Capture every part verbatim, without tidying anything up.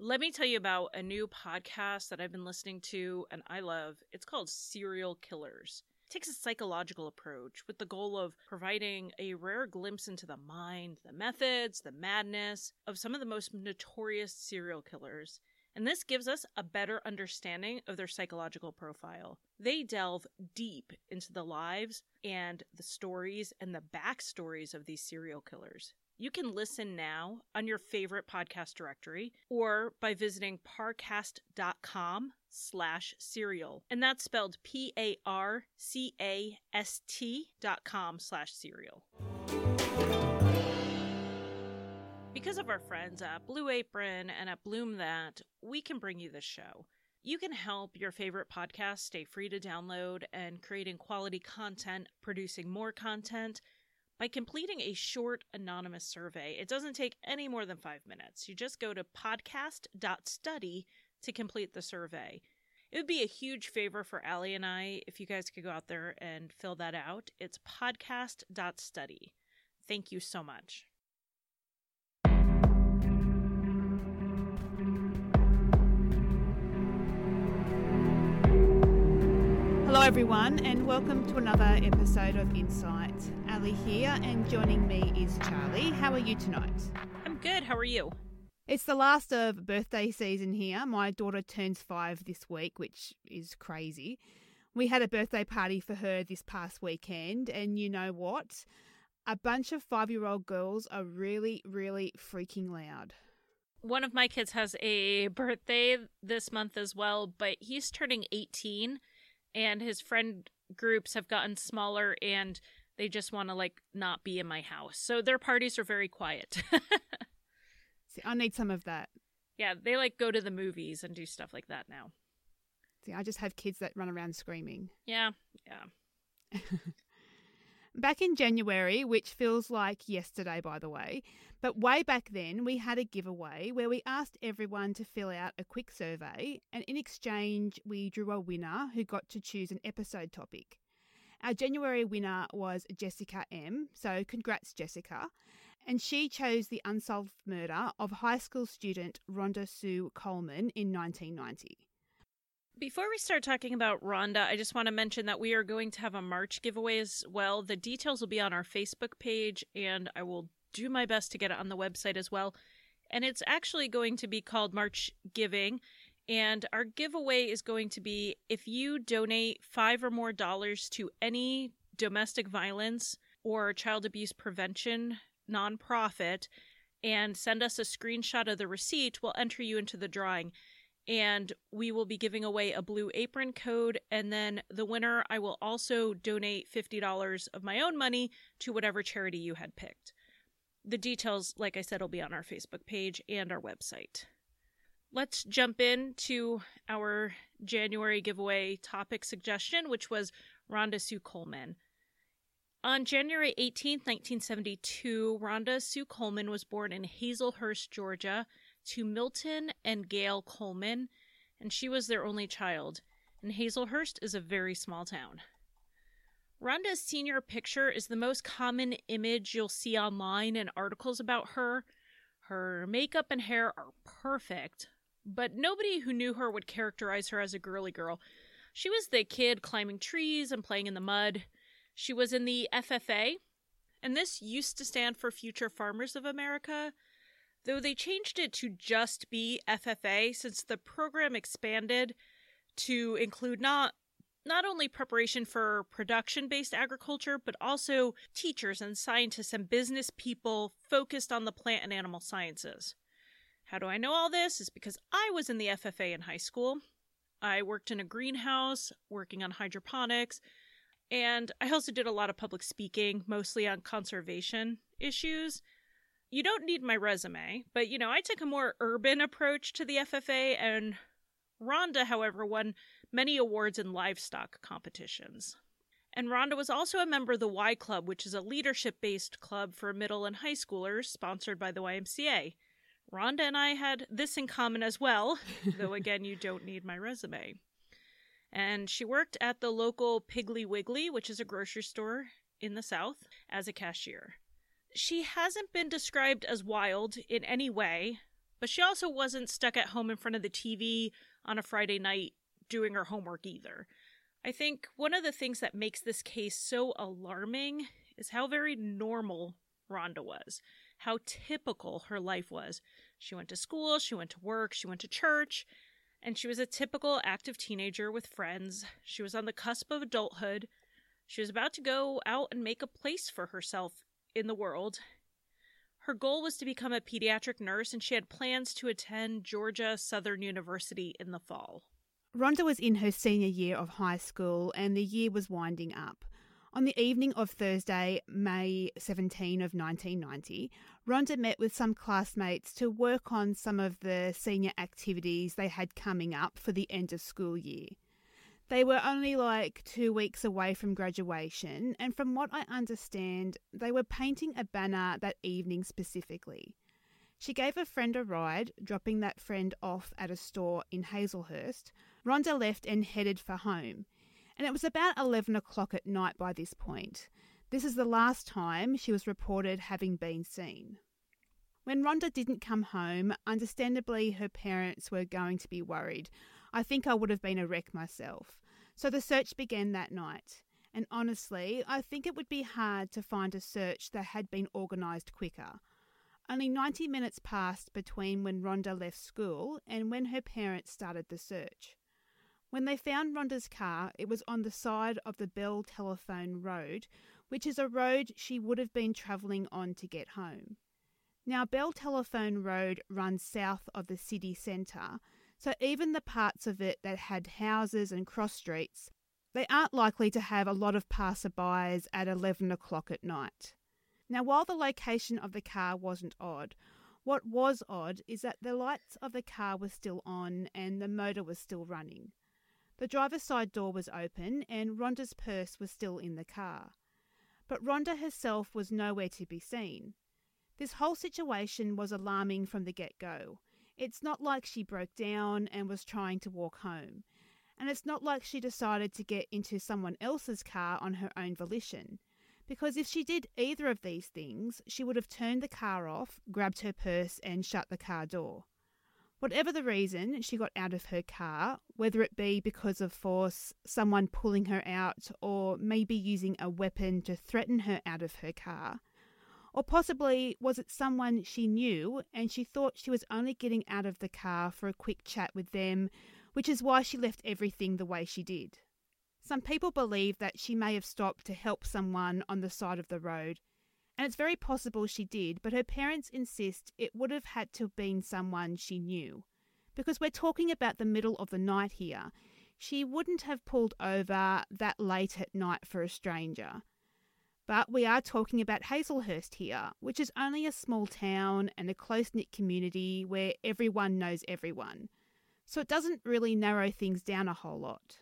Let me tell you about a new podcast that I've been listening to and I love. It's called Serial Killers. It takes a psychological approach with the goal of providing a rare glimpse into the mind, the methods, the madness of some of the most notorious serial killers. And this gives us a better understanding of their psychological profile. They delve deep into the lives and the stories and the backstories of these serial killers. You can listen now on your favorite podcast directory or by visiting parcast.com slash serial. And that's spelled P A R C A S T dot com slash serial. Because of our friends at Blue Apron and at Bloom That, we can bring you this show. You can help your favorite podcast stay free to download and creating quality content, producing more content, by completing a short anonymous survey. It doesn't take any more than five minutes. You just go to podcast dot study to complete the survey. It would be a huge favor for Allie and I if you guys could go out there and fill that out. It's podcast dot study. Thank you so much. Hello everyone and welcome to another episode of Insight. Ali here and joining me is Charlie. How are you tonight? I'm good. How are you? It's the last of birthday season here. My daughter turns five this week, which is crazy. We had a birthday party for her this past weekend and you know what? A bunch of five-year-old girls are really, really freaking loud. One of my kids has a birthday this month as well, but he's turning eighteen. And his friend groups have gotten smaller and they just want to, like, not be in my house. So their parties are very quiet. See, I need some of that. Yeah, they, like, go to the movies and do stuff like that now. See, I just have kids that run around screaming. Yeah, yeah. Back in January, which feels like yesterday, by the way, but way back then, we had a giveaway where we asked everyone to fill out a quick survey, and in exchange, we drew a winner who got to choose an episode topic. Our January winner was Jessica M, so congrats, Jessica, and she chose the unsolved murder of high school student Rhonda Sue Coleman in nineteen ninety. Before we start talking about Rhonda, I just want to mention that we are going to have a March giveaway as well. The details will be on our Facebook page, and I will do my best to get it on the website as well. And it's actually going to be called March Giving, and our giveaway is going to be if you donate five or more dollars to any domestic violence or child abuse prevention nonprofit and send us a screenshot of the receipt, we'll enter you into the drawing. And we will be giving away a Blue Apron code, and then the winner, I will also donate fifty dollars of my own money to whatever charity you had picked. The details, like I said, will be on our Facebook page and our website. Let's jump into our January giveaway topic suggestion, which was Rhonda Sue Coleman. On January eighteenth, nineteen seventy-two, Rhonda Sue Coleman was born in Hazelhurst, Georgia, to Milton and Gail Coleman, and she was their only child. And Hazelhurst is a very small town. Rhonda's senior picture is the most common image you'll see online in articles about her. Her makeup and hair are perfect, but nobody who knew her would characterize her as a girly girl. She was the kid climbing trees and playing in the mud. She was in the F F A, and this used to stand for Future Farmers of America, though they changed it to just be F F A since the program expanded to include not not only preparation for production-based agriculture, but also teachers and scientists and business people focused on the plant and animal sciences. How do I know all this? Is because I was in the F F A in high school. I worked in a greenhouse, working on hydroponics, and I also did a lot of public speaking, mostly on conservation issues. You don't need my resume, but, you know, I took a more urban approach to the F F A, and Rhonda, however, won many awards in livestock competitions. And Rhonda was also a member of the Y Club, which is a leadership-based club for middle and high schoolers sponsored by the Y M C A. Rhonda and I had this in common as well, though, again, you don't need my resume. And she worked at the local Piggly Wiggly, which is a grocery store in the South, as a cashier. She hasn't been described as wild in any way, but she also wasn't stuck at home in front of the T V on a Friday night doing her homework either. I think one of the things that makes this case so alarming is how very normal Rhonda was, how typical her life was. She went to school, she went to work, she went to church, and she was a typical active teenager with friends. She was on the cusp of adulthood. She was about to go out and make a place for herself in the world. Her goal was to become a pediatric nurse, and she had plans to attend Georgia Southern University in the fall. Rhonda was in her senior year of high school, and the year was winding up. On the evening of Thursday, May seventeenth of nineteen ninety, Rhonda met with some classmates to work on some of the senior activities they had coming up for the end of school year. They were only like two weeks away from graduation, and from what I understand, they were painting a banner that evening specifically. She gave a friend a ride, dropping that friend off at a store in Hazelhurst. Rhonda left and headed for home, and it was about eleven o'clock at night by this point. This is the last time she was reported having been seen. When Rhonda didn't come home, understandably her parents were going to be worried. I think I would have been a wreck myself. So the search began that night. And honestly, I think it would be hard to find a search that had been organised quicker. Only ninety minutes passed between when Rhonda left school and when her parents started the search. When they found Rhonda's car, it was on the side of the Bell Telephone Road, which is a road she would have been travelling on to get home. Now, Bell Telephone Road runs south of the city centre, so even the parts of it that had houses and cross streets, they aren't likely to have a lot of passerbys at eleven o'clock at night. Now, while the location of the car wasn't odd, what was odd is that the lights of the car were still on and the motor was still running. The driver's side door was open and Rhonda's purse was still in the car. But Rhonda herself was nowhere to be seen. This whole situation was alarming from the get-go. It's not like she broke down and was trying to walk home. And it's not like she decided to get into someone else's car on her own volition. Because if she did either of these things, she would have turned the car off, grabbed her purse and shut the car door. Whatever the reason she got out of her car, whether it be because of force, someone pulling her out, or maybe using a weapon to threaten her out of her car, or possibly was it someone she knew and she thought she was only getting out of the car for a quick chat with them, which is why she left everything the way she did. Some people believe that she may have stopped to help someone on the side of the road, and it's very possible she did, but her parents insist it would have had to have been someone she knew. Because we're talking about the middle of the night here. She wouldn't have pulled over that late at night for a stranger. But we are talking about Hazelhurst here, which is only a small town and a close-knit community where everyone knows everyone. So it doesn't really narrow things down a whole lot.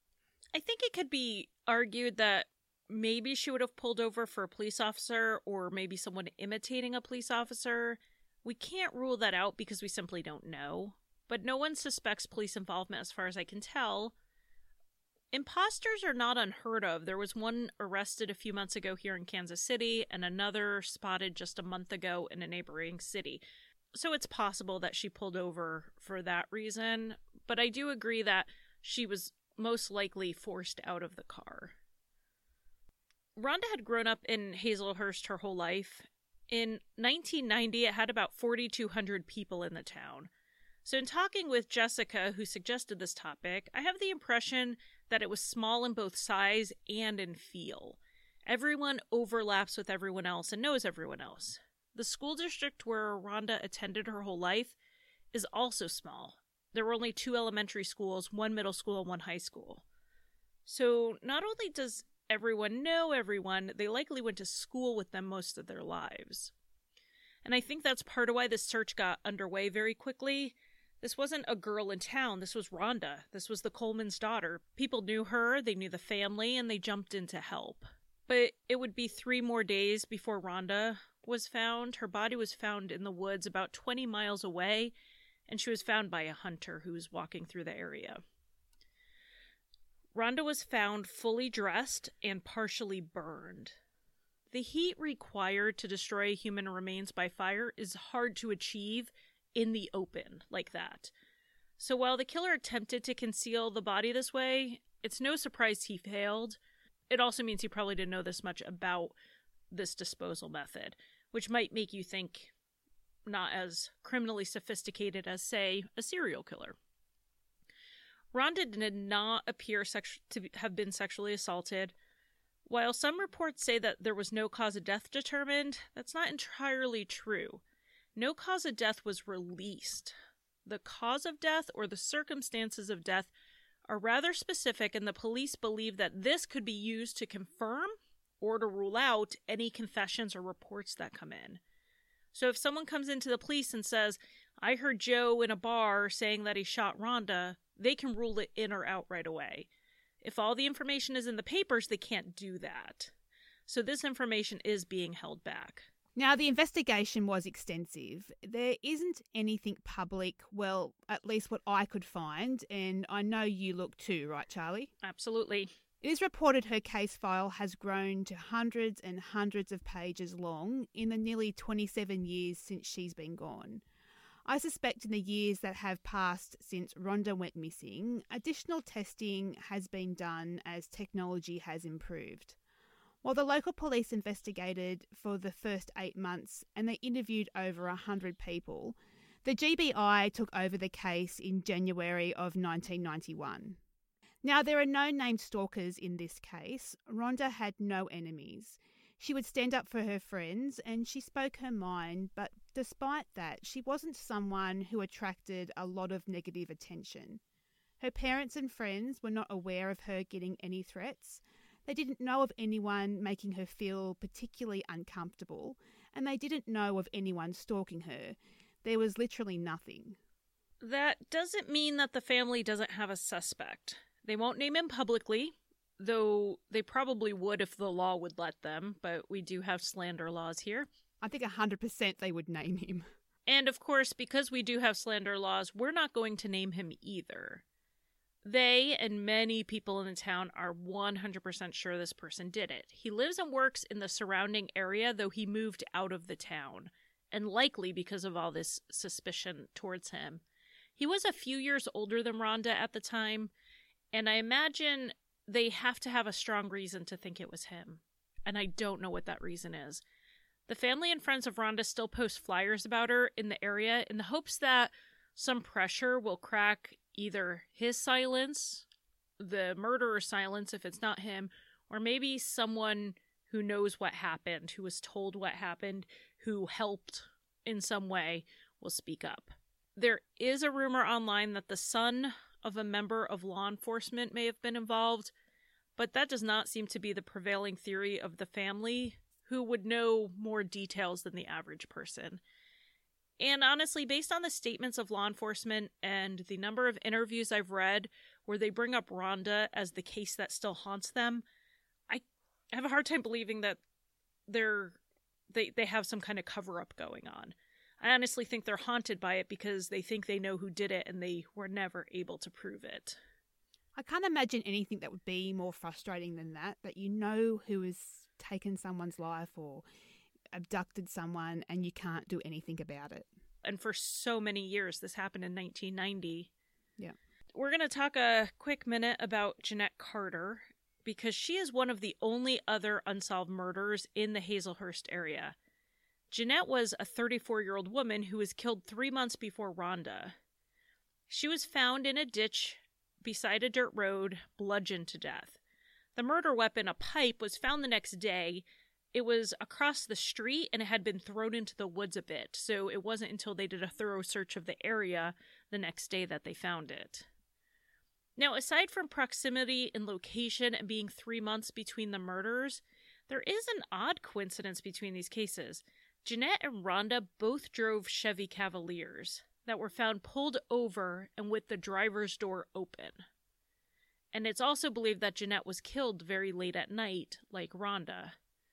I think it could be argued that maybe she would have pulled over for a police officer or maybe someone imitating a police officer. We can't rule that out because we simply don't know. But no one suspects police involvement as far as I can tell. Imposters are not unheard of. There was one arrested a few months ago here in Kansas City and another spotted just a month ago in a neighboring city. So it's possible that she pulled over for that reason. But I do agree that she was most likely forced out of the car. Rhonda had grown up in Hazelhurst her whole life. In nineteen ninety, it had about forty-two hundred people in the town. So in talking with Jessica, who suggested this topic, I have the impression that it was small in both size and in feel. Everyone overlaps with everyone else and knows everyone else. The school district where Rhonda attended her whole life is also small. There were only two elementary schools, one middle school and one high school. So not only does everyone know everyone, they likely went to school with them most of their lives. And I think that's part of why this search got underway very quickly. This wasn't a girl in town. This was Rhonda. This was the Coleman's daughter. People knew her, they knew the family, and they jumped in to help. But it would be three more days before Rhonda was found. Her body was found in the woods about twenty miles away, and she was found by a hunter who was walking through the area. Rhonda was found fully dressed and partially burned. The heat required to destroy human remains by fire is hard to achieve in the open like that. So while the killer attempted to conceal the body this way, it's no surprise he failed. It also means he probably didn't know this much about this disposal method, which might make you think not as criminally sophisticated as, say, a serial killer. Rhonda did not appear sex- to have been sexually assaulted. While some reports say that there was no cause of death determined, that's not entirely true. No cause of death was released. The cause of death or the circumstances of death are rather specific, and the police believe that this could be used to confirm or to rule out any confessions or reports that come in. So if someone comes into the police and says, I heard Joe in a bar saying that he shot Rhonda, they can rule it in or out right away. If all the information is in the papers, they can't do that. So this information is being held back. Now, the investigation was extensive. There isn't anything public, well, at least what I could find, and I know you looked too, right, Charlie? Absolutely. It is reported her case file has grown to hundreds and hundreds of pages long in the nearly twenty-seven years since she's been gone. I suspect in the years that have passed since Rhonda went missing, additional testing has been done as technology has improved. While the local police investigated for the first eight months and they interviewed over one hundred people, the G B I took over the case in January of nineteen ninety-one. Now, there are no named stalkers in this case. Rhonda had no enemies. She would stand up for her friends and she spoke her mind, but despite that, she wasn't someone who attracted a lot of negative attention. Her parents and friends were not aware of her getting any threats. They didn't know of anyone making her feel particularly uncomfortable, and they didn't know of anyone stalking her. There was literally nothing. That doesn't mean that the family doesn't have a suspect. They won't name him publicly, though they probably would if the law would let them, but we do have slander laws here. I think one hundred percent they would name him. And of course, because we do have slander laws, we're not going to name him either. They and many people in the town are one hundred percent sure this person did it. He lives and works in the surrounding area, though he moved out of the town, and likely because of all this suspicion towards him. He was a few years older than Rhonda at the time, and I imagine they have to have a strong reason to think it was him. And I don't know what that reason is. The family and friends of Rhonda still post flyers about her in the area in the hopes that some pressure will crack either his silence, the murderer's silence if it's not him, or maybe someone who knows what happened, who was told what happened, who helped in some way, will speak up. There is a rumor online that the son of a member of law enforcement may have been involved, but that does not seem to be the prevailing theory of the family, who would know more details than the average person. And honestly, based on the statements of law enforcement and the number of interviews I've read where they bring up Rhonda as the case that still haunts them, I have a hard time believing that they're they, they have some kind of cover-up going on. I honestly think they're haunted by it because they think they know who did it and they were never able to prove it. I can't imagine anything that would be more frustrating than that, that you know who has taken someone's life or abducted someone and you can't do anything about it. And for so many years, this happened in nineteen ninety. Yeah. We're going to talk a quick minute about Jeanette Carter because she is one of the only other unsolved murders in the Hazelhurst area. Jeanette was a thirty-four-year-old woman who was killed three months before Rhonda. She was found in a ditch beside a dirt road, bludgeoned to death. The murder weapon, a pipe, was found the next day. It was across the street and it had been thrown into the woods a bit, so it wasn't until they did a thorough search of the area the next day that they found it. Now, aside from proximity and location and being three months between the murders, there is an odd coincidence between these cases. Jeanette and Rhonda both drove Chevy Cavaliers that were found pulled over and with the driver's door open. And it's also believed that Jeanette was killed very late at night, like Rhonda.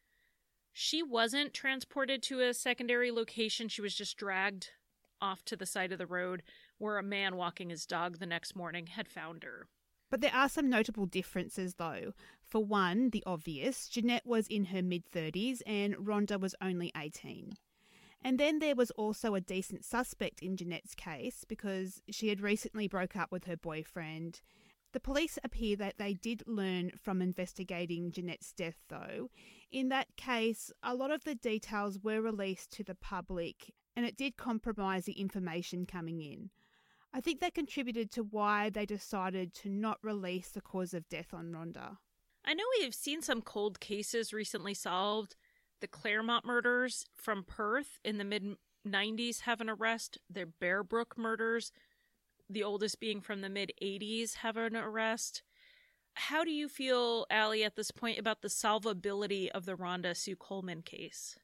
She wasn't transported to a secondary location. She was just dragged off to the side of the road where a man walking his dog the next morning had found her. But there are some notable differences, though. For one, the obvious, Jeanette was in her mid-thirties and Rhonda was only eighteen. And then there was also a decent suspect in Jeanette's case because she had recently broke up with her boyfriend. The police appear that they did learn from investigating Jeanette's death, though. In that case, a lot of the details were released to the public and it did compromise the information coming in. I think that contributed to why they decided to not release the cause of death on Rhonda. I know we've seen some cold cases recently solved. The Claremont murders from Perth in the mid nineties have an arrest. The Bearbrook murders, the oldest being from the mid eighties, have an arrest. How do you feel, Allie, at this point about the solvability of the Rhonda Sue Coleman case?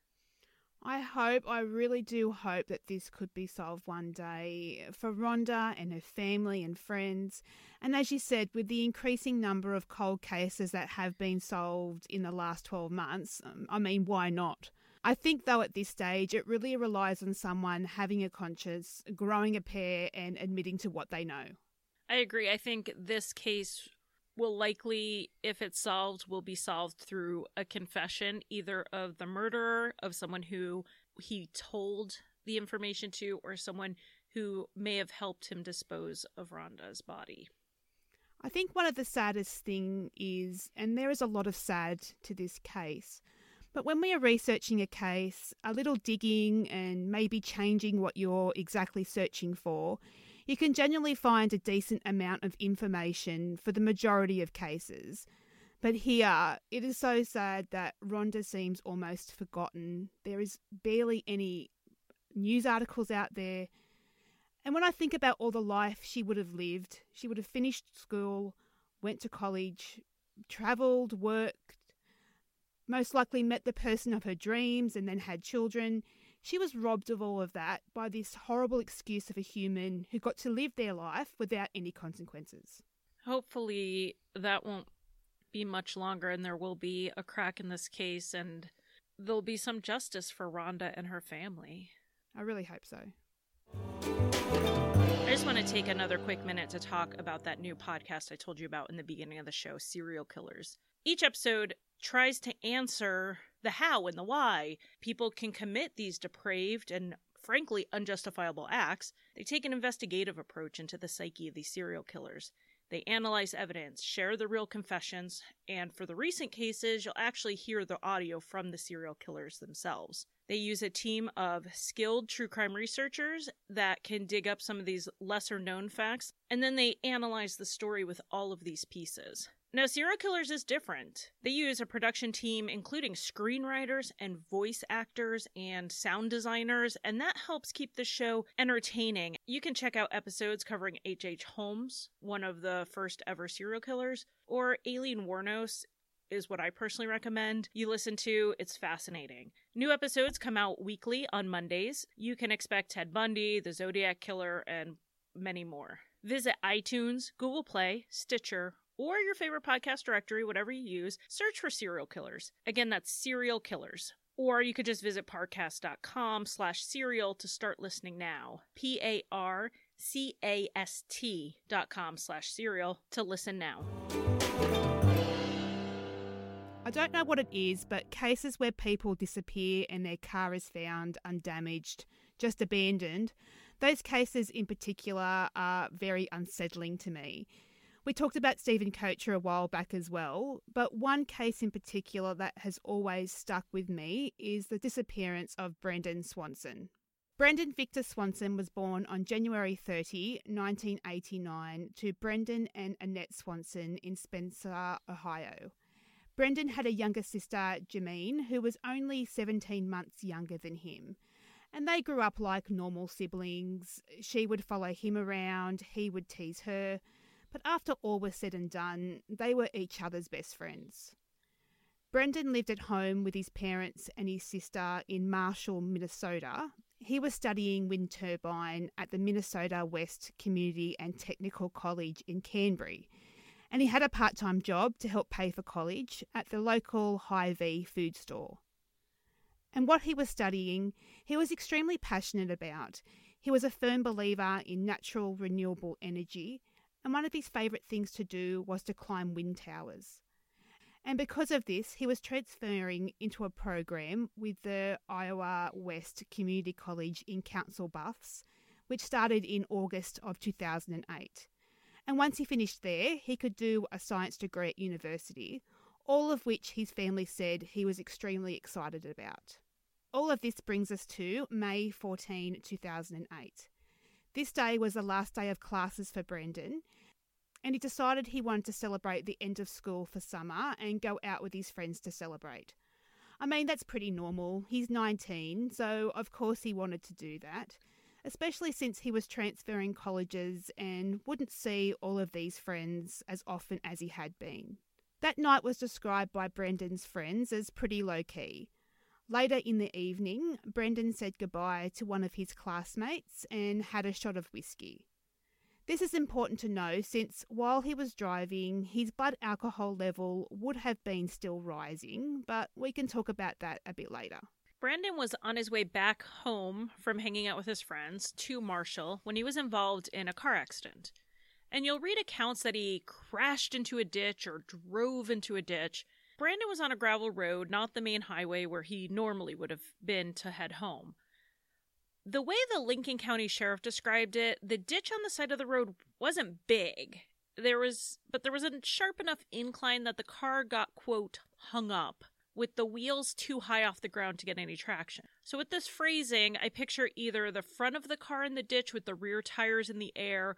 I hope, I really do hope that this could be solved one day for Rhonda and her family and friends. And as you said, with the increasing number of cold cases that have been solved in the last twelve months, um, I mean, why not? I think, though, at this stage, it really relies on someone having a conscience, growing a pair and admitting to what they know. I agree. I think this case will likely, if it's solved, will be solved through a confession, either of the murderer, of someone who he told the information to, or someone who may have helped him dispose of Rhonda's body. I think one of the saddest thing is, and there is a lot of sad to this case, but when we are researching a case, a little digging and maybe changing what you're exactly searching for, you can generally find a decent amount of information for the majority of cases. But here, it is so sad that Rhonda seems almost forgotten. There is barely any news articles out there. And when I think about all the life she would have lived, she would have finished school, went to college, travelled, worked, most likely met the person of her dreams and then had children. She was robbed of all of that by this horrible excuse of a human who got to live their life without any consequences. Hopefully that won't be much longer and there will be a crack in this case and there'll be some justice for Rhonda and her family. I really hope so. I just want to take another quick minute to talk about that new podcast I told you about in the beginning of the show, Serial Killers. Each episode tries to answer the how and the why people can commit these depraved and frankly unjustifiable acts. They take an investigative approach into the psyche of these serial killers. They analyze evidence, share the real confessions, and for the recent cases, you'll actually hear the audio from the serial killers themselves. They use a team of skilled true crime researchers that can dig up some of these lesser known facts, and then they analyze the story with all of these pieces. Now, Serial Killers is different. They use a production team including screenwriters and voice actors and sound designers, and that helps keep the show entertaining. You can check out episodes covering H H. Holmes, one of the first ever serial killers, or Aileen Wuornos is what I personally recommend you listen to. It's fascinating. New episodes come out weekly on Mondays. You can expect Ted Bundy, the Zodiac Killer, and many more. Visit iTunes, Google Play, Stitcher, or your favorite podcast directory, whatever you use. Search for Serial Killers. Again, that's Serial Killers. Or you could just visit parcast.com slash serial to start listening now. P-A-R-C-A-S-T dot com slash serial to listen now. I don't know what it is, but cases where people disappear and their car is found undamaged, just abandoned, those cases in particular are very unsettling to me. We talked about Stephen Kocher a while back as well, but one case in particular that has always stuck with me is the disappearance of Brendan Swanson. Brendan Victor Swanson was born on January thirtieth, nineteen eighty-nine, to Brendan and Annette Swanson in Spencer, Ohio. Brendan had a younger sister, Jameen, who was only seventeen months younger than him. And they grew up like normal siblings. She would follow him around, he would tease her. But after all was said and done, they were each other's best friends. Brendan lived at home with his parents and his sister in Marshall, Minnesota. He was studying wind turbine at the Minnesota West Community and Technical College in Canberra, and he had a part-time job to help pay for college at the local Hy-Vee food store. And what he was studying, he was extremely passionate about. He was a firm believer in natural renewable energy, and one of his favourite things to do was to climb wind towers. And because of this, he was transferring into a program with the Iowa West Community College in Council Bluffs, which started in August of two thousand eight. And once he finished there, he could do a science degree at university, all of which his family said he was extremely excited about. All of this brings us to May fourteenth, two thousand eight. This day was the last day of classes for Brendan, and he decided he wanted to celebrate the end of school for summer and go out with his friends to celebrate. I mean, that's pretty normal. He's nineteen, so of course he wanted to do that, especially since he was transferring colleges and wouldn't see all of these friends as often as he had been. That night was described by Brendan's friends as pretty low-key. Later in the evening, Brendan said goodbye to one of his classmates and had a shot of whiskey. This is important to know since while he was driving, his blood alcohol level would have been still rising, but we can talk about that a bit later. Brendan was on his way back home from hanging out with his friends to Marshall when he was involved in a car accident. And you'll read accounts that he crashed into a ditch or drove into a ditch. Brendan was on a gravel road, not the main highway where he normally would have been to head home. The way the Lincoln County Sheriff described it, the ditch on the side of the road wasn't big. There was, but there was a sharp enough incline that the car got, quote, hung up, with the wheels too high off the ground to get any traction. So with this phrasing, I picture either the front of the car in the ditch with the rear tires in the air,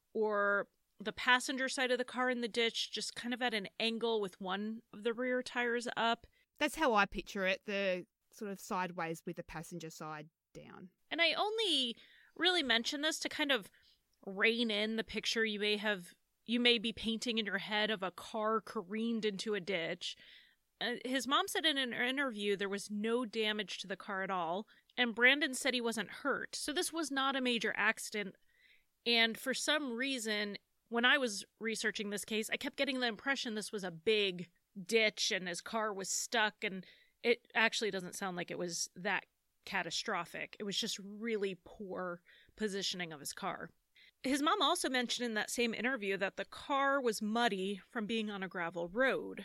or the passenger side of the car in the ditch just kind of at an angle with one of the rear tires up. That's how I picture it, the sort of sideways with the passenger side down. And I only really mention this to kind of rein in the picture you may have, you may be painting in your head of a car careened into a ditch. Uh, his mom said in an interview there was no damage to the car at all, and Brendan said he wasn't hurt. So this was not a major accident. And for some reason, when I was researching this case, I kept getting the impression this was a big ditch and his car was stuck, and it actually doesn't sound like it was that catastrophic. It was just really poor positioning of his car. His mom also mentioned in that same interview that the car was muddy from being on a gravel road.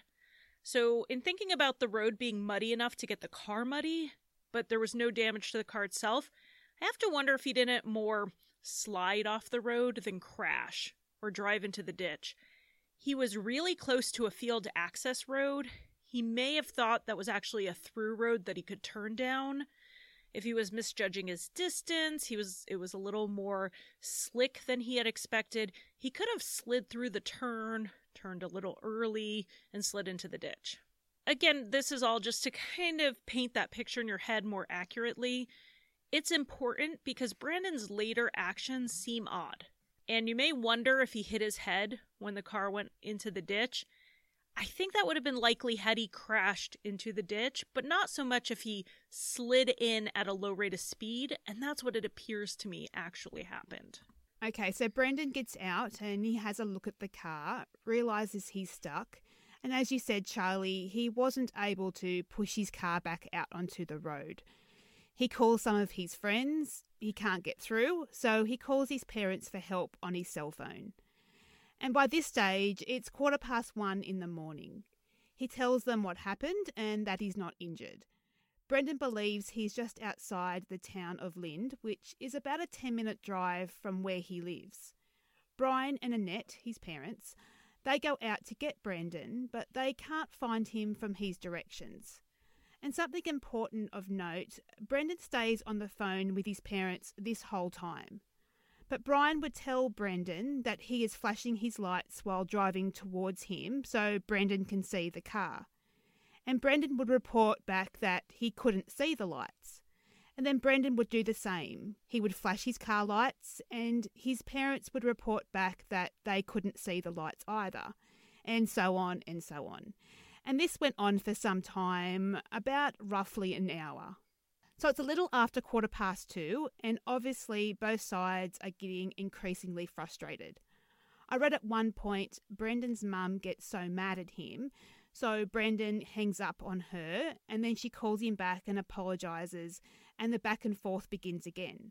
So in thinking about the road being muddy enough to get the car muddy, but there was no damage to the car itself, I have to wonder if he didn't more slide off the road than crash or drive into the ditch. He was really close to a field access road. He may have thought that was actually a through road that he could turn down. If he was misjudging his distance, he was it was a little more slick than he had expected. He could have slid through the turn, turned a little early, and slid into the ditch. Again, this is all just to kind of paint that picture in your head more accurately. It's important because Brendan's later actions seem odd. And you may wonder if he hit his head when the car went into the ditch. I think that would have been likely had he crashed into the ditch, but not so much if he slid in at a low rate of speed, and that's what it appears to me actually happened. Okay, so Brendan gets out and he has a look at the car, realises he's stuck, and as you said, Charlie, he wasn't able to push his car back out onto the road. He calls some of his friends, he can't get through, so he calls his parents for help on his cell phone. And by this stage, it's quarter past one in the morning. He tells them what happened and that he's not injured. Brendan believes he's just outside the town of Lind, which is about a ten-minute drive from where he lives. Brian and Annette, his parents, they go out to get Brendan, but they can't find him from his directions. And something important of note, Brendan stays on the phone with his parents this whole time. But Brian would tell Brendan that he is flashing his lights while driving towards him so Brendan can see the car. And Brendan would report back that he couldn't see the lights. And then Brendan would do the same. He would flash his car lights and his parents would report back that they couldn't see the lights either. And so on and so on. And this went on for some time, about roughly an hour. So it's a little after quarter past two, and obviously both sides are getting increasingly frustrated. I read at one point Brendan's mum gets so mad at him, so Brendan hangs up on her, and then she calls him back and apologises, and the back and forth begins again.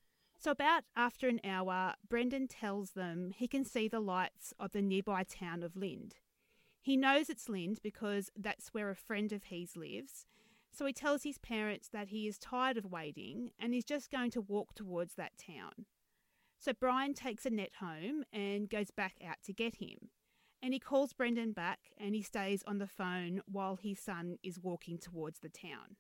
So about after an hour, Brendan tells them he can see the lights of the nearby town of Lind. He knows it's Lynd because that's where a friend of his lives, so he tells his parents that he is tired of waiting and is just going to walk towards that town. So Brian takes Annette home and goes back out to get him. And he calls Brendan back and he stays on the phone while his son is walking towards the town.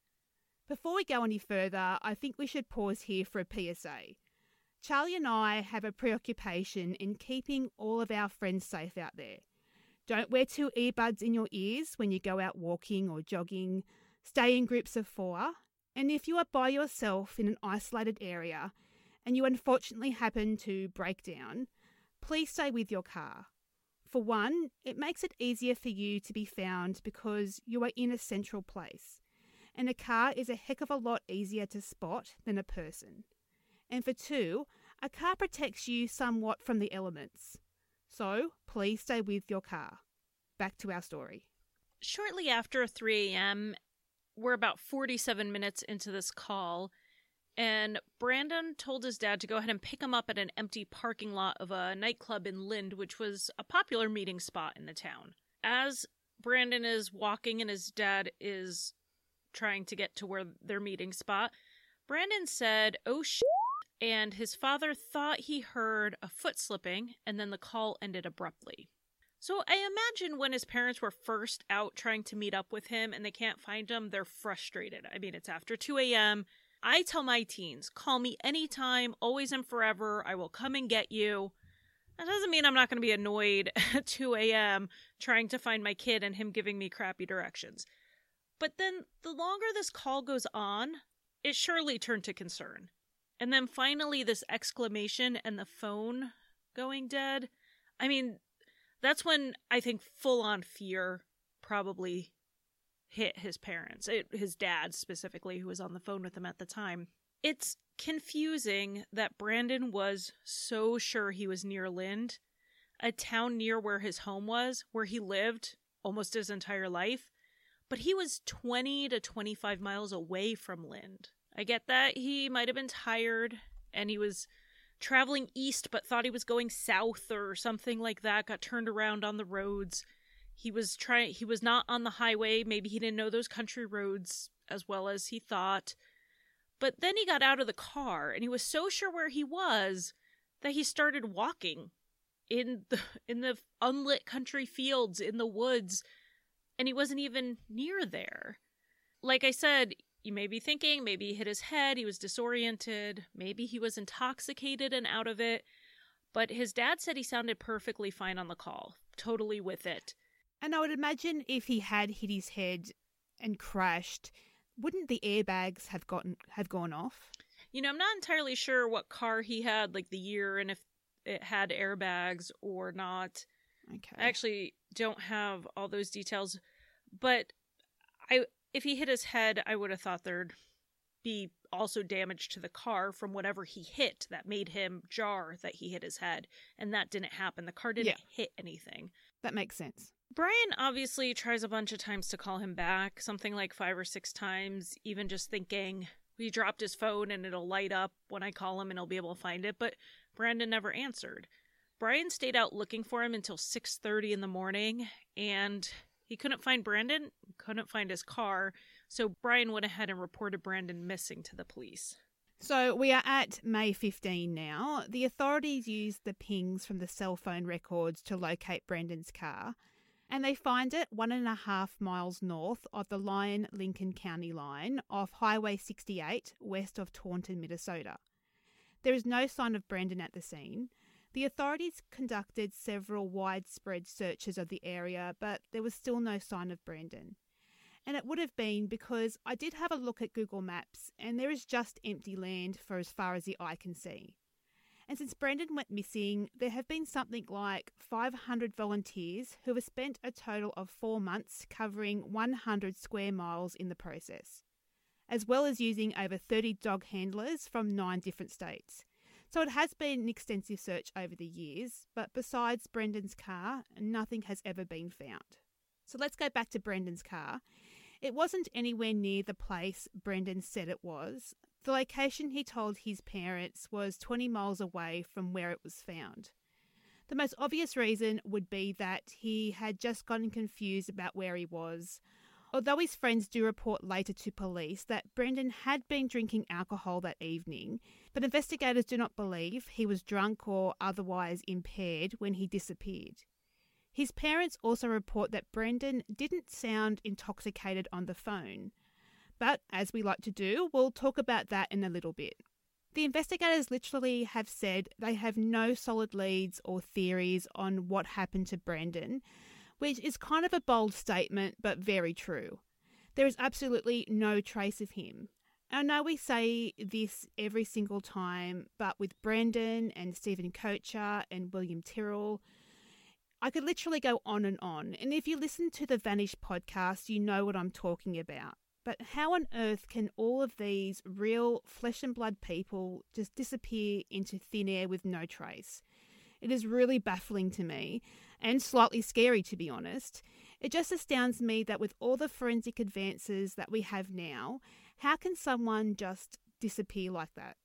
Before we go any further, I think we should pause here for a P S A. Charlie and I have a preoccupation in keeping all of our friends safe out there. Don't wear two earbuds in your ears when you go out walking or jogging. Stay in groups of four. And if you are by yourself in an isolated area and you unfortunately happen to break down, please stay with your car. For one, it makes it easier for you to be found because you are in a central place. And a car is a heck of a lot easier to spot than a person. And for two, a car protects you somewhat from the elements. So, please stay with your car. Back to our story. Shortly after three a.m., we're about forty-seven minutes into this call, and Brandon told his dad to go ahead and pick him up at an empty parking lot of a nightclub in Lynd, which was a popular meeting spot in the town. As Brandon is walking and his dad is trying to get to where their meeting spot, Brandon said, "Oh shit," and his father thought he heard a foot slipping, and then the call ended abruptly. So I imagine when his parents were first out trying to meet up with him and they can't find him, they're frustrated. I mean, it's after two a.m. I tell my teens, call me anytime, always and forever. I will come and get you. That doesn't mean I'm not going to be annoyed at two a.m. trying to find my kid and him giving me crappy directions. But then the longer this call goes on, it surely turned to concern. And then finally this exclamation and the phone going dead. I mean, that's when I think full-on fear probably hit his parents, it, his dad specifically, who was on the phone with him at the time. It's confusing that Brandon was so sure he was near Lynd, a town near where his home was, where he lived almost his entire life, but he was twenty to twenty-five miles away from Lynd. I get that he might have been tired and he was traveling east but thought he was going south or something like that, got turned around on the roads. He was trying he was not on the highway, maybe he didn't know those country roads as well as he thought. But then he got out of the car and he was so sure where he was that he started walking in the in the unlit country fields, in the woods, and he wasn't even near there. Like I said, you may be thinking maybe he hit his head, he was disoriented, maybe he was intoxicated and out of it, but his dad said he sounded perfectly fine on the call, totally with it. And I would imagine if he had hit his head and crashed, wouldn't the airbags have gotten have gone off? You know, I'm not entirely sure what car he had, like the year, and if it had airbags or not. Okay. I actually don't have all those details, but I if he hit his head, I would have thought there'd be also damage to the car from whatever he hit that made him jar that he hit his head, and that didn't happen. The car didn't yeah. hit anything. That makes sense. Brian obviously tries a bunch of times to call him back, something like five or six times, even just thinking he dropped his phone and it'll light up when I call him and he'll be able to find it, but Brandon never answered. Brian stayed out looking for him until six thirty in the morning, and he couldn't find Brandon, couldn't find his car, so Brian went ahead and reported Brandon missing to the police. So we are at May fifteenth now. The authorities used the pings from the cell phone records to locate Brandon's car, and they find it one and a half miles north of the Lyon-Lincoln County line off Highway sixty-eight, west of Taunton, Minnesota. There is no sign of Brandon at the scene. The authorities conducted several widespread searches of the area, but there was still no sign of Brandon. And it would have been because I did have a look at Google Maps, and there is just empty land for as far as the eye can see. And since Brandon went missing, there have been something like five hundred volunteers who have spent a total of four months covering one hundred square miles in the process, as well as using over thirty dog handlers from nine different states. So it has been an extensive search over the years, but besides Brendan's car, nothing has ever been found. So let's go back to Brendan's car. It wasn't anywhere near the place Brendan said it was. The location he told his parents was twenty miles away from where it was found. The most obvious reason would be that he had just gotten confused about where he was. Although his friends do report later to police that Brendan had been drinking alcohol that evening, but investigators do not believe he was drunk or otherwise impaired when he disappeared. His parents also report that Brendan didn't sound intoxicated on the phone. But as we like to do, we'll talk about that in a little bit. The investigators literally have said they have no solid leads or theories on what happened to Brendan, which is kind of a bold statement, but very true. There is absolutely no trace of him. I know we say this every single time, but with Brendan and Stephen Kocher and William Tyrrell, I could literally go on and on. And if you listen to the Vanished podcast, you know what I'm talking about. But how on earth can all of these real flesh and blood people just disappear into thin air with no trace? It is really baffling to me and slightly scary, to be honest. It just astounds me that with all the forensic advances that we have now, how can someone just disappear like that?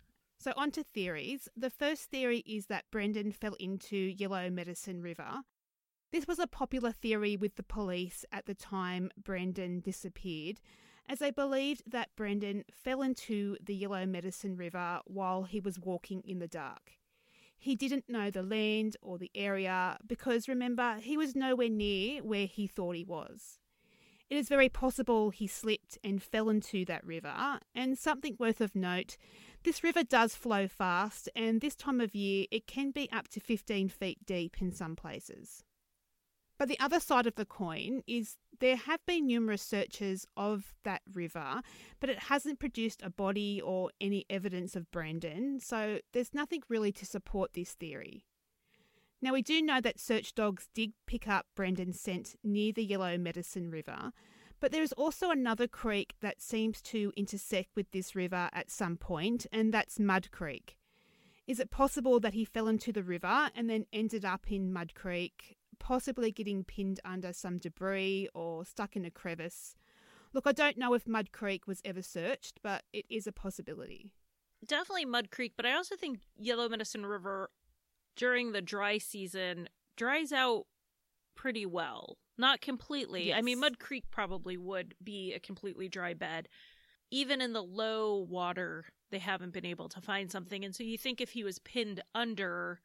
So on to theories. The first theory is that Brendan fell into Yellow Medicine River. This was a popular theory with the police at the time Brendan disappeared, as they believed that Brendan fell into the Yellow Medicine River while he was walking in the dark. He didn't know the land or the area because, remember, he was nowhere near where he thought he was. It is very possible he slipped and fell into that river, and something worth of note, this river does flow fast, and this time of year it can be up to fifteen feet deep in some places. But the other side of the coin is there have been numerous searches of that river, but it hasn't produced a body or any evidence of Brendan, so there's nothing really to support this theory. Now, we do know that search dogs did pick up Brendan's scent near the Yellow Medicine River, but there is also another creek that seems to intersect with this river at some point, and that's Mud Creek. Is it possible that he fell into the river and then ended up in Mud Creek, possibly getting pinned under some debris or stuck in a crevice? Look, I don't know if Mud Creek was ever searched, but it is a possibility. Definitely Mud Creek, but I also think Yellow Medicine River during the dry season dries out pretty well. Not completely. Yes. I mean, Mud Creek probably would be a completely dry bed. Even in the low water, they haven't been able to find something. And so you think if he was pinned under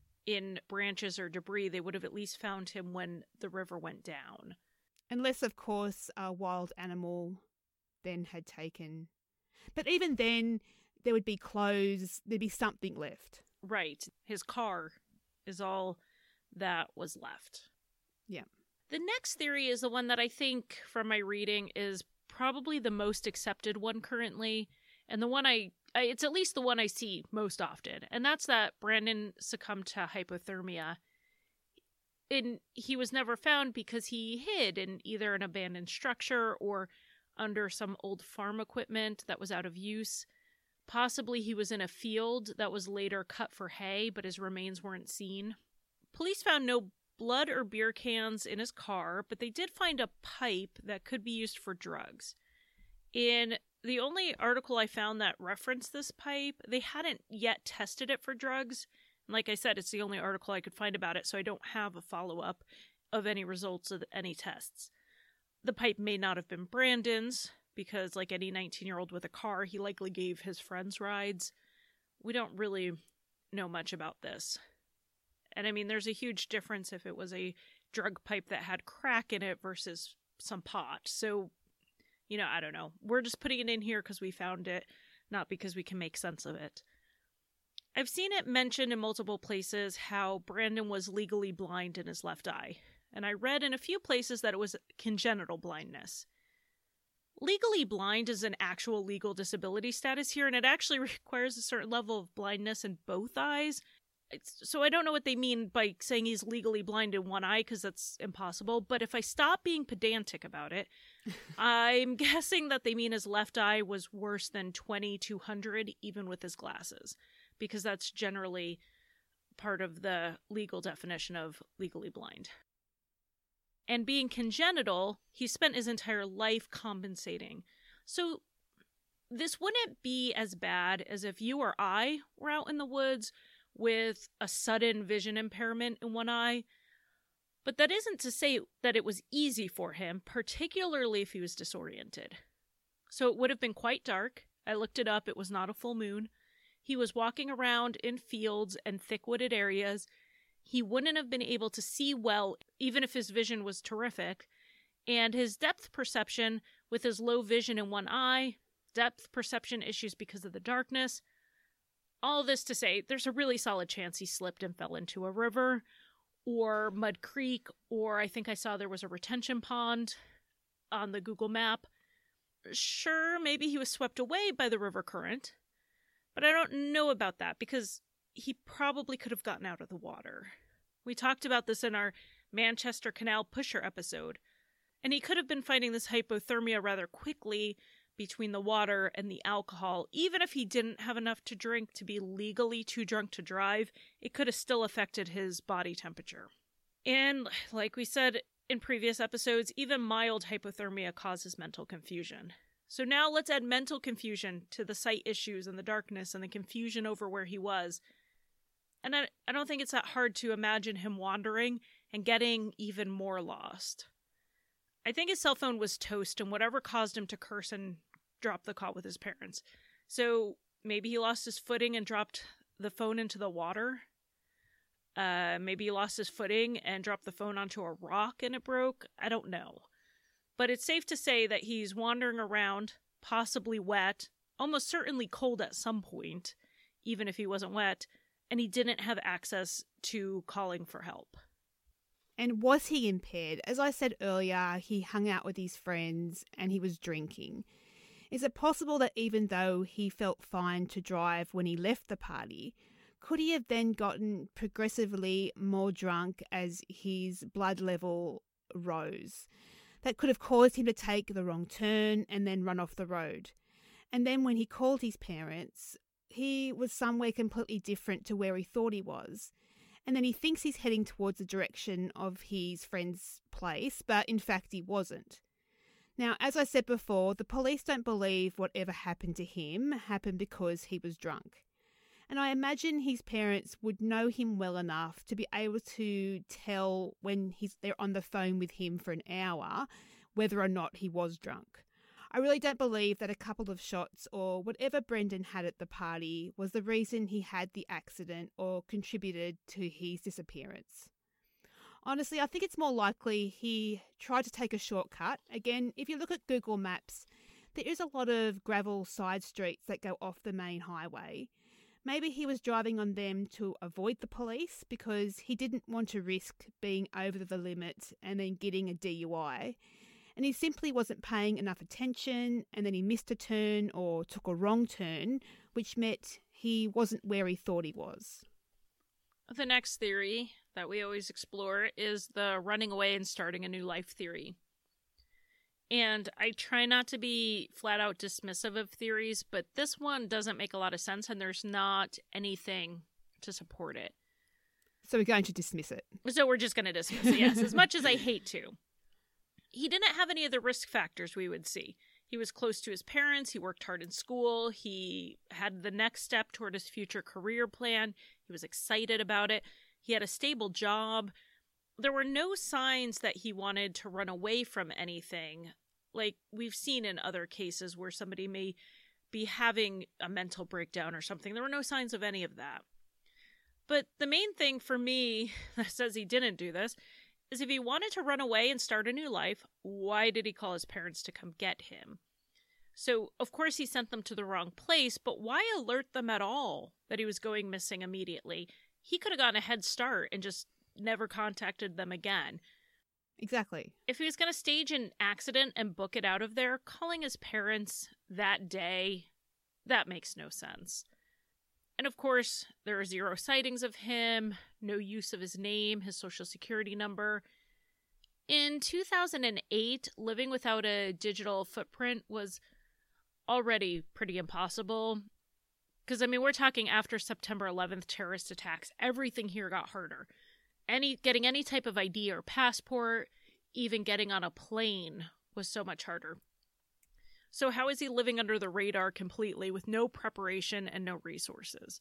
in branches or debris, they would have at least found him when the river went down. Unless, of course, a wild animal then had taken. But even then, there would be clothes, there'd be something left. Right. His car is all that was left. Yeah. The next theory is the one that I think, from my reading, is probably the most accepted one currently, and the one I, I it's at least the one I see most often, and that's that Brendan succumbed to hypothermia. And he was never found because he hid in either an abandoned structure or under some old farm equipment that was out of use. Possibly he was in a field that was later cut for hay, but his remains weren't seen. Police found no blood or beer cans in his car, but they did find a pipe that could be used for drugs. In the only article I found that referenced this pipe, they hadn't yet tested it for drugs. And like I said, it's the only article I could find about it, so I don't have a follow-up of any results of any tests. The pipe may not have been Brandon's, because like any nineteen-year-old with a car, he likely gave his friends rides. We don't really know much about this. And I mean, there's a huge difference if it was a drug pipe that had crack in it versus some pot. So, you know, I don't know. We're just putting it in here because we found it, not because we can make sense of it. I've seen it mentioned in multiple places how Brendan was legally blind in his left eye. And I read in a few places that it was congenital blindness. Legally blind is an actual legal disability status here, and it actually requires a certain level of blindness in both eyes. It's, so I don't know what they mean by saying he's legally blind in one eye, because that's impossible. But if I stop being pedantic about it, I'm guessing that they mean his left eye was worse than twenty two hundred, even with his glasses, because that's generally part of the legal definition of legally blind. And being congenital, he spent his entire life compensating. So this wouldn't be as bad as if you or I were out in the woods with a sudden vision impairment in one eye. But that isn't to say that it was easy for him, particularly if he was disoriented. So it would have been quite dark. I looked it up. It was not a full moon. He was walking around in fields and thick wooded areas. He wouldn't have been able to see well, even if his vision was terrific. And his depth perception, with his low vision in one eye, depth perception issues because of the darkness. All this to say, there's a really solid chance he slipped and fell into a river, or Mud Creek, or I think I saw there was a retention pond on the Google map. Sure, maybe he was swept away by the river current, but I don't know about that because he probably could have gotten out of the water. We talked about this in our Manchester Canal Pusher episode, and he could have been fighting this hypothermia rather quickly between the water and the alcohol. Even if he didn't have enough to drink to be legally too drunk to drive, it could have still affected his body temperature. And like we said in previous episodes, even mild hypothermia causes mental confusion. So now let's add mental confusion to the sight issues and the darkness and the confusion over where he was. And I, I don't think it's that hard to imagine him wandering and getting even more lost. I think his cell phone was toast, and whatever caused him to curse and drop the call with his parents. So maybe he lost his footing and dropped the phone into the water. Uh, maybe he lost his footing and dropped the phone onto a rock and it broke. I don't know. But it's safe to say that he's wandering around, possibly wet, almost certainly cold at some point, even if he wasn't wet, and he didn't have access to calling for help. And was he impaired? As I said earlier, he hung out with his friends and he was drinking. Is it possible that even though he felt fine to drive when he left the party, could he have then gotten progressively more drunk as his blood level rose? That could have caused him to take the wrong turn and then run off the road. And then when he called his parents, he was somewhere completely different to where he thought he was. And then he thinks he's heading towards the direction of his friend's place, but in fact he wasn't. Now, as I said before, the police don't believe whatever happened to him happened because he was drunk. And I imagine his parents would know him well enough to be able to tell when he's they're on the phone with him for an hour whether or not he was drunk. I really don't believe that a couple of shots or whatever Brendan had at the party was the reason he had the accident or contributed to his disappearance. Honestly, I think it's more likely he tried to take a shortcut. Again, if you look at Google Maps, there is a lot of gravel side streets that go off the main highway. Maybe he was driving on them to avoid the police because he didn't want to risk being over the limit and then getting a D U I. And he simply wasn't paying enough attention, and then he missed a turn or took a wrong turn, which meant he wasn't where he thought he was. The next theory that we always explore is the running away and starting a new life theory. And I try not to be flat out dismissive of theories, but this one doesn't make a lot of sense, and there's not anything to support it. So we're going to dismiss it. So we're just going to dismiss it, yes, as much as I hate to. He didn't have any of the risk factors we would see. He was close to his parents, he worked hard in school, he had the next step toward his future career plan, he was excited about it, he had a stable job. There were no signs that he wanted to run away from anything, like we've seen in other cases where somebody may be having a mental breakdown or something. There were no signs of any of that. But the main thing for me that says he didn't do this is if he wanted to run away and start a new life, why did he call his parents to come get him? So, of course, he sent them to the wrong place, but why alert them at all that he was going missing immediately? He could have gotten a head start and just never contacted them again. Exactly. If he was going to stage an accident and book it out of there, calling his parents that day, that makes no sense. And of course, there are zero sightings of him, no use of his name, his social security number. In two thousand eight, living without a digital footprint was already pretty impossible. Because, I mean, we're talking after September eleventh terrorist attacks. Everything here got harder. Any getting any type of I D or passport, even getting on a plane was so much harder. So how is he living under the radar completely with no preparation and no resources?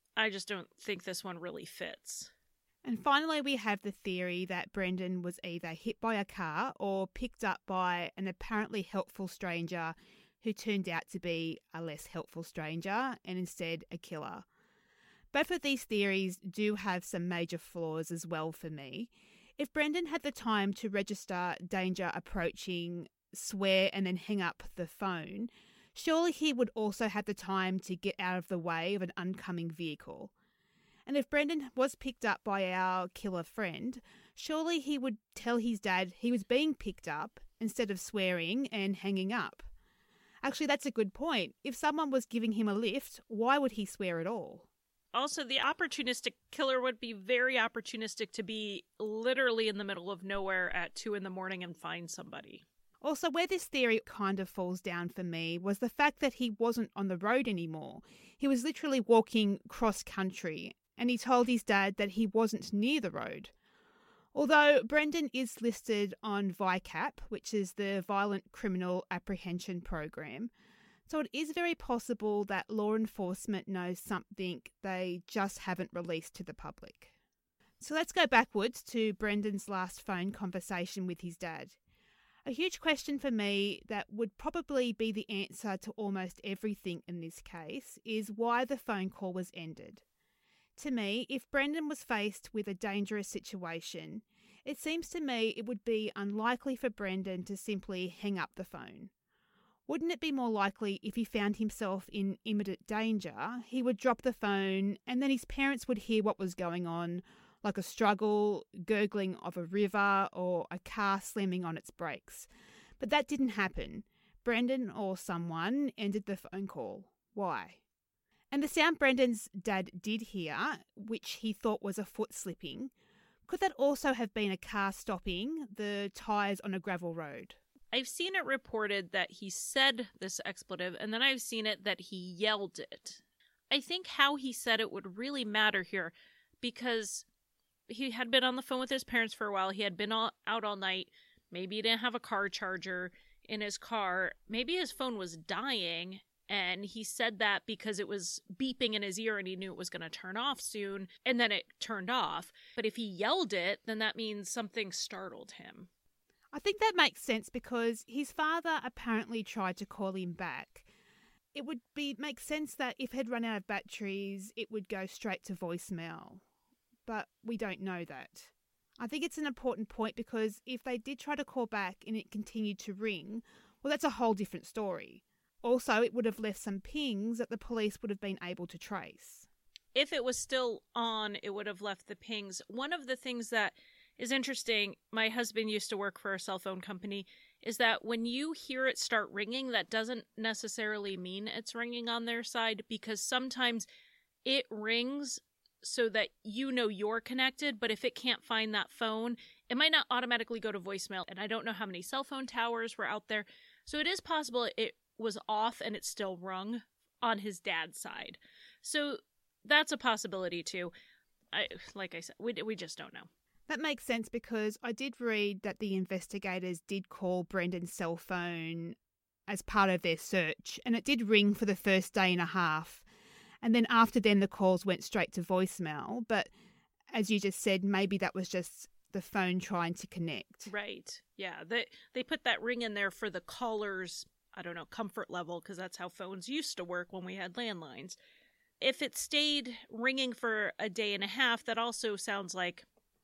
I just don't think this one really fits. And finally, we have the theory that Brendan was either hit by a car or picked up by an apparently helpful stranger who turned out to be a less helpful stranger and instead a killer. Both of these theories do have some major flaws as well for me. If Brendan had the time to register danger approaching, swear and then hang up the phone, surely he would also have the time to get out of the way of an oncoming vehicle. And if Brendan was picked up by our killer friend, surely he would tell his dad he was being picked up instead of swearing and hanging up. Actually, that's a good point. If someone was giving him a lift, why would he swear at all? Also, the opportunistic killer would be very opportunistic to be literally in the middle of nowhere at two in the morning and find somebody. Also, where this theory kind of falls down for me was the fact that he wasn't on the road anymore. He was literally walking cross-country, and he told his dad that he wasn't near the road. Although Brendan is listed on V I C A P, which is the Violent Criminal Apprehension Program, so it is very possible that law enforcement knows something they just haven't released to the public. So let's go backwards to Brendan's last phone conversation with his dad. A huge question for me that would probably be the answer to almost everything in this case is why the phone call was ended. To me, if Brendan was faced with a dangerous situation, it seems to me it would be unlikely for Brendan to simply hang up the phone. Wouldn't it be more likely if he found himself in imminent danger, he would drop the phone and then his parents would hear what was going on, like a struggle, gurgling of a river, or a car slamming on its brakes. But that didn't happen. Brendan or someone ended the phone call. Why? And the sound Brendan's dad did hear, which he thought was a foot slipping, could that also have been a car stopping the tyres on a gravel road? I've seen it reported that he said this expletive, and then I've seen it that he yelled it. I think how he said it would really matter here, because he had been on the phone with his parents for a while. He had been all, out all night. Maybe he didn't have a car charger in his car. Maybe his phone was dying, and he said that because it was beeping in his ear and he knew it was going to turn off soon, and then it turned off. But if he yelled it, then that means something startled him. I think that makes sense because his father apparently tried to call him back. It would be make sense that if it had run out of batteries, it would go straight to voicemail. But we don't know that. I think it's an important point because if they did try to call back and it continued to ring, well, that's a whole different story. Also, it would have left some pings that the police would have been able to trace. If it was still on, it would have left the pings. One of the things that is interesting, my husband used to work for a cell phone company, is that when you hear it start ringing, that doesn't necessarily mean it's ringing on their side, because sometimes it rings so that you know you're connected, but if it can't find that phone, it might not automatically go to voicemail. And I don't know how many cell phone towers were out there. So it is possible it was off and it still rung on his dad's side. So that's a possibility too. I, like I said, we, we just don't know. That makes sense because I did read that the investigators did call Brendan's cell phone as part of their search, and it did ring for the first day and a half. And then after then, the calls went straight to voicemail. But as you just said, maybe that was just the phone trying to connect. Right. Yeah. They, they put that ring in there for the caller's, I don't know, comfort level, because that's how phones used to work when we had landlines. If it stayed ringing for a day and a half, that also sounds like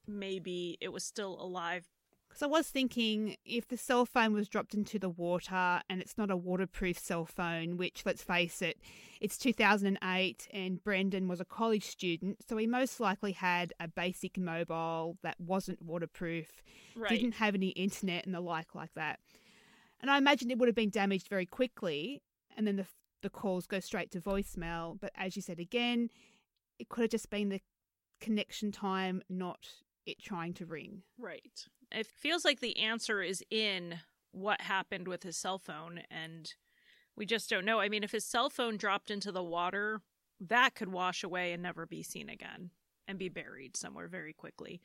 maybe it was still alive. Because I was thinking if the cell phone was dropped into the water and it's not a waterproof cell phone, which, let's face it, it's two thousand eight and Brendan was a college student, so he most likely had a basic mobile that wasn't waterproof, Right. didn't have any internet and the like like that. And I imagine it would have been damaged very quickly and then the, the calls go straight to voicemail. But as you said again, it could have just been the connection time, not it trying to ring. Right. It feels like the answer is in what happened with his cell phone, and we just don't know. I mean, if his cell phone dropped into the water, that could wash away and never be seen again and be buried somewhere very quickly.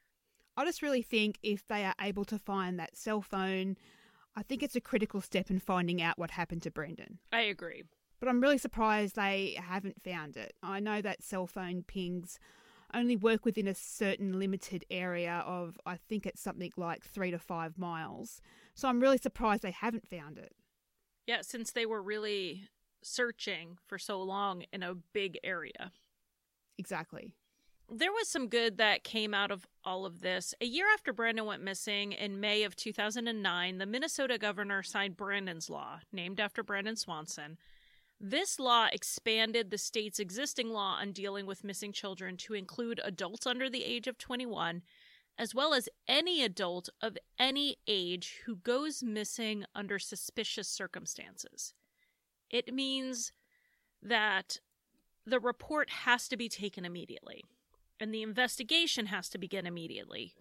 I just really think if they are able to find that cell phone, I think it's a critical step in finding out what happened to Brendan. I agree. but I'm really surprised they haven't found it. I know that cell phone pings only work within a certain limited area of, I think it's something like three to five miles. So I'm really surprised they haven't found it. Yeah, since they were really searching for so long in a big area. Exactly. There was some good that came out of all of this. A year after Brandon went missing, in May of two thousand nine, the Minnesota governor signed Brandon's Law, named after Brandon Swanson. This law expanded the state's existing law on dealing with missing children to include adults under the age of twenty-one, as well as any adult of any age who goes missing under suspicious circumstances. It means that the report has to be taken immediately, and the investigation has to begin immediately.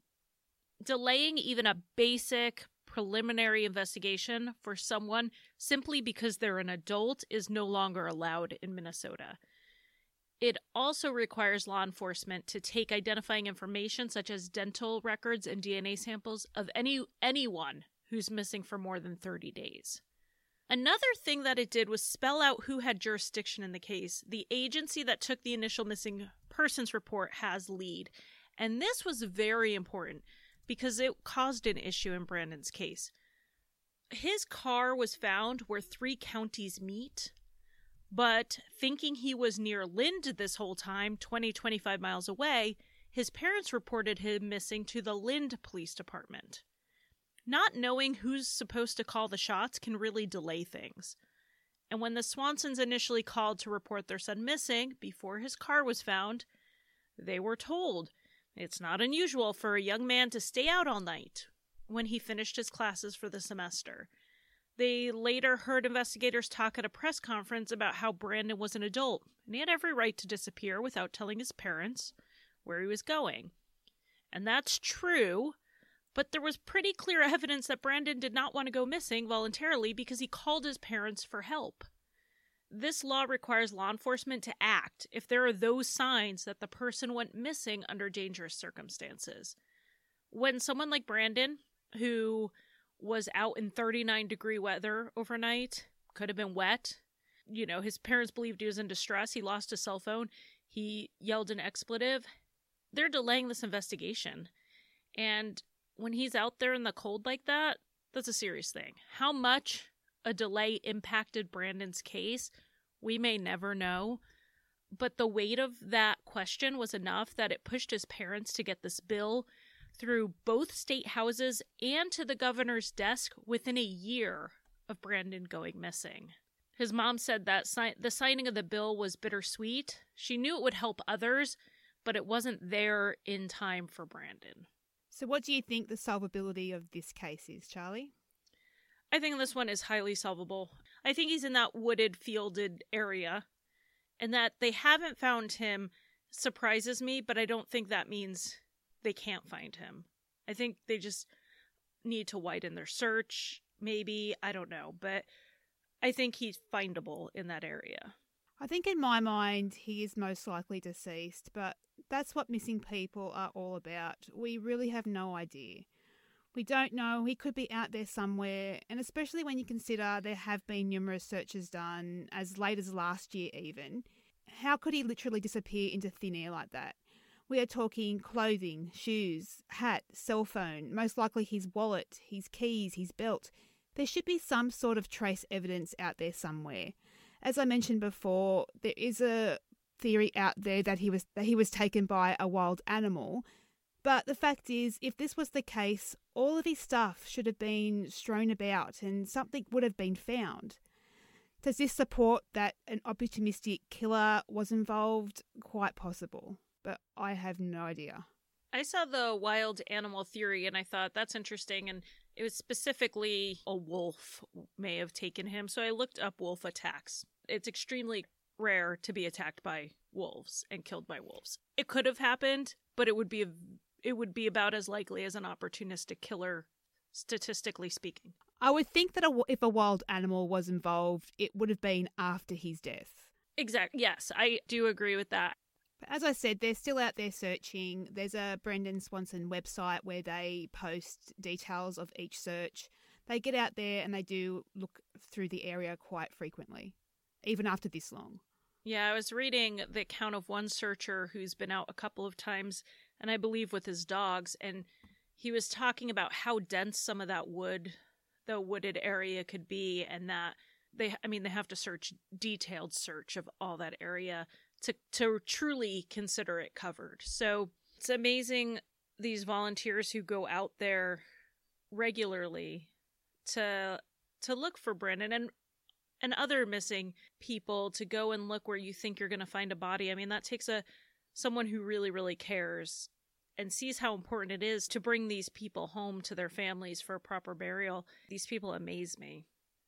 Delaying even a basic preliminary investigation for someone simply because they're an adult is no longer allowed in Minnesota. It also requires law enforcement to take identifying information such as dental records and D N A samples of any anyone who's missing for more than thirty days. Another thing that it did was spell out who had jurisdiction in the case. The agency that took the initial missing persons report has lead. And this was very important because it caused an issue in Brandon's case. His car was found where three counties meet, but thinking he was near Lind this whole time, twenty, twenty-five miles away, his parents reported him missing to the Lind Police Department. Not knowing who's supposed to call the shots can really delay things. And when the Swansons initially called to report their son missing before his car was found, they were told it's not unusual for a young man to stay out all night when he finished his classes for the semester. They later heard investigators talk at a press conference about how Brandon was an adult and he had every right to disappear without telling his parents where he was going. And that's true. But there was pretty clear evidence that Brandon did not want to go missing voluntarily because he called his parents for help. This law requires law enforcement to act if there are those signs that the person went missing under dangerous circumstances. When someone like Brandon, who was out in thirty-nine degree weather overnight, could have been wet, you know, his parents believed he was in distress, he lost his cell phone, he yelled an expletive, they're delaying this investigation. And when he's out there in the cold like that, that's a serious thing. How much a delay impacted Brandon's case, we may never know. But the weight of that question was enough that it pushed his parents to get this bill through both state houses and to the governor's desk within a year of Brandon going missing. His mom said that si- the signing of the bill was bittersweet. She knew it would help others, but it wasn't there in time for Brandon. So what do you think the solvability of this case is, Charlie? I think this one is highly solvable. I think he's in that wooded, fielded area, and that they haven't found him surprises me, but I don't think that means they can't find him. I think they just need to widen their search, maybe. I don't know, but I think he's findable in that area. I think in my mind he is most likely deceased, but that's what missing people are all about. We really have no idea. We don't know. He could be out there somewhere, and especially when you consider there have been numerous searches done as late as last year even. How could he literally disappear into thin air like that? We are talking clothing, shoes, hat, cell phone, most likely his wallet, his keys, his belt. There should be some sort of trace evidence out there somewhere. As I mentioned before, there is a theory out there that he was that he was taken by a wild animal. But the fact is, if this was the case, all of his stuff should have been strewn about and something would have been found. Does this support that an opportunistic killer was involved? Quite possible, but I have no idea. I saw the wild animal theory and I thought that's interesting, and it was specifically a wolf may have taken him, so I looked up wolf attacks. It's extremely rare to be attacked by wolves and killed by wolves. It could have happened, but it would be a, it would be about as likely as an opportunistic killer, statistically speaking. I would think that a, if a wild animal was involved, it would have been after his death. Exactly. Yes, I do agree with that. But as I said, they're still out there searching. There's a Brandon Swanson website where they post details of each search. They get out there and they do look through the area quite frequently. even after this long. Yeah, I was reading the account of one searcher who's been out a couple of times, and I believe with his dogs, and he was talking about how dense some of that wood, the wooded area could be, and that they, I mean, they have to search, detailed search of all that area to, to truly consider it covered. So it's amazing, these volunteers who go out there regularly to to look for Brandon and and other missing people, to go and look where you think you're going to find a body. I mean, that takes a someone who really, really cares and sees how important it is to bring these people home to their families for a proper burial. These people amaze me.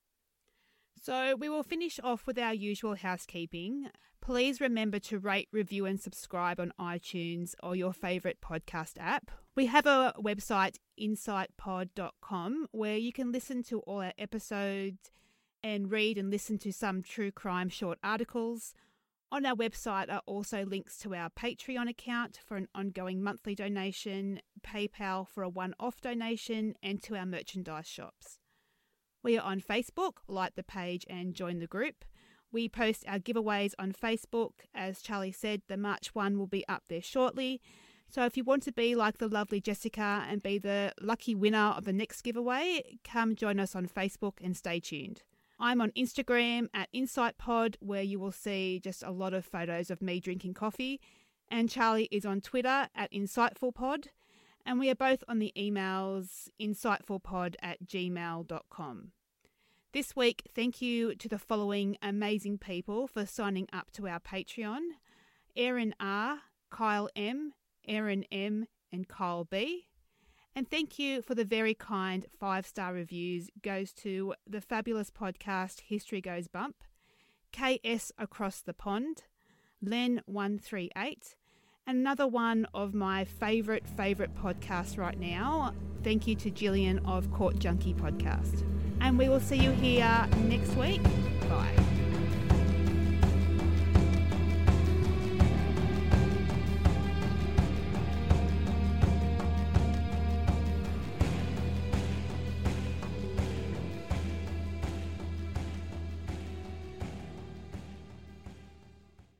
So we will finish off with our usual housekeeping. Please remember to rate, review and subscribe on iTunes or your favourite podcast app. We have a website, insight pod dot com, where you can listen to all our episodes and read and listen to some true crime short articles. On our website are also links to our Patreon account for an ongoing monthly donation, PayPal for a one-off donation, and to our merchandise shops. We are on Facebook. Like the page and join the group. We post our giveaways on Facebook. As Charlie said, the March one will be up there shortly. So if you want to be like the lovely Jessica and be the lucky winner of the next giveaway, come join us on Facebook and stay tuned. I'm on Instagram at InsightPod, where you will see just a lot of photos of me drinking coffee. And Charlie is on Twitter at InsightfulPod. And we are both on the emails insightfulpod at gmail dot com. This week, thank you to the following amazing people for signing up to our Patreon: Aaron R, Kyle M, Aaron M, and Kyle B. And thank you for the very kind five-star reviews goes to the fabulous podcast History Goes Bump, K S Across the Pond, Len one three eight, and another one of my favourite, favourite podcasts right now. Thank you to Gillian of Court Junkie Podcast. And we will see you here next week. Bye.